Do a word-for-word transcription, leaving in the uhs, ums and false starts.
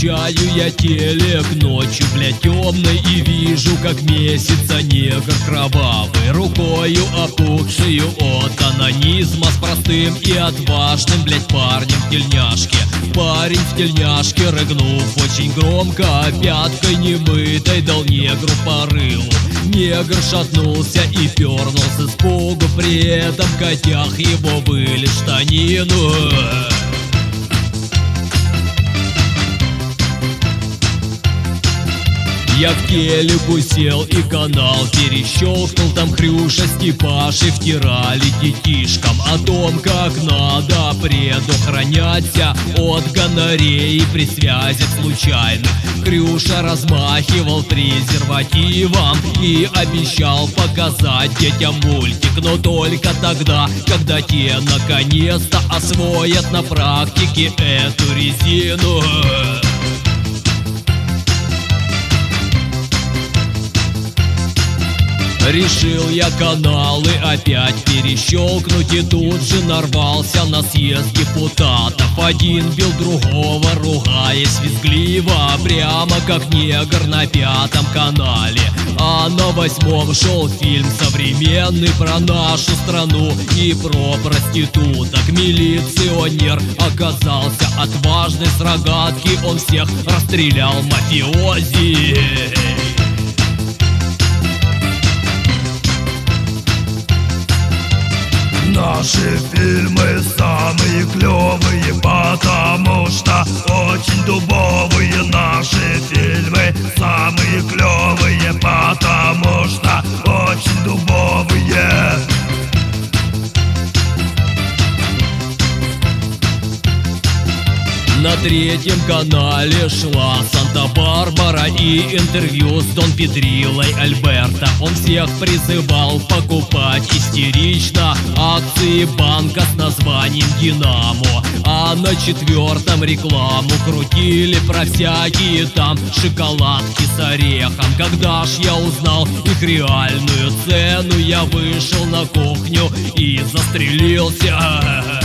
Включаю я телек ночью, блядь, темной, и вижу, как месяца негр кровавый, рукою опухшую от анонизма, с простым и отважным, блядь, парнем в тельняшке. Парень в тельняшке, рыгнув очень громко, пяткой немытой дал негру по рылу. Негр шатнулся и пернул с испугу, при этом котях его выли штанину. Я в телеку сел и канал перещелкнул. Там Хрюша с Степашей втирали детишкам о том, как надо предохраняться от гонореи при связях случайных. Хрюша размахивал презервативом и обещал показать детям мультик, но только тогда, когда те наконец-то освоят на практике эту резину. Решил я каналы опять перещелкнуть, и тут же нарвался на съезд депутатов. Один бил другого, ругаясь визгливо, прямо как негр на пятом канале. А на восьмом шел фильм современный про нашу страну и про проституток. Милиционер оказался отважный, с рогатки он всех расстрелял, мафиози. Наши фильмы самые клевые, потому что очень дубовые. Наши фильмы самые клевые, потому что очень дубовые. На третьем канале шла Санта-Барбара и интервью с Дон Педрилой Альберто. Он всех призывал покупать истерично акции банка с названием «Динамо». А на четвертом рекламу крутили про всякие там шоколадки с орехом. Когда ж я узнал их реальную цену, я вышел на кухню и застрелился.